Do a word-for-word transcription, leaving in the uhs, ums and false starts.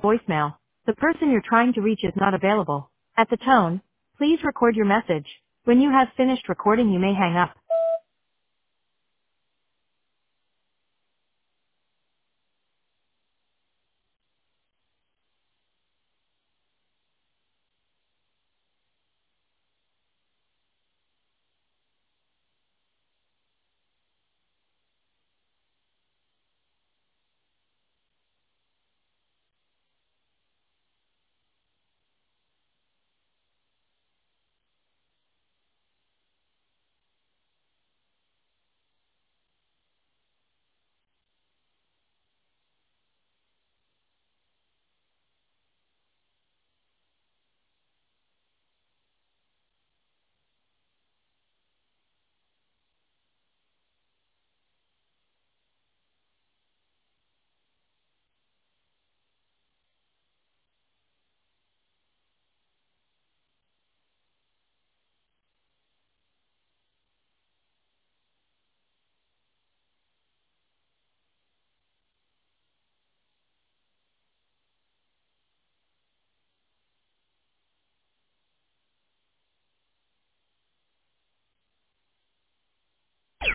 voicemail. The person you're trying to reach is not available. At the tone, please record your message. When you have finished recording, you may hang up.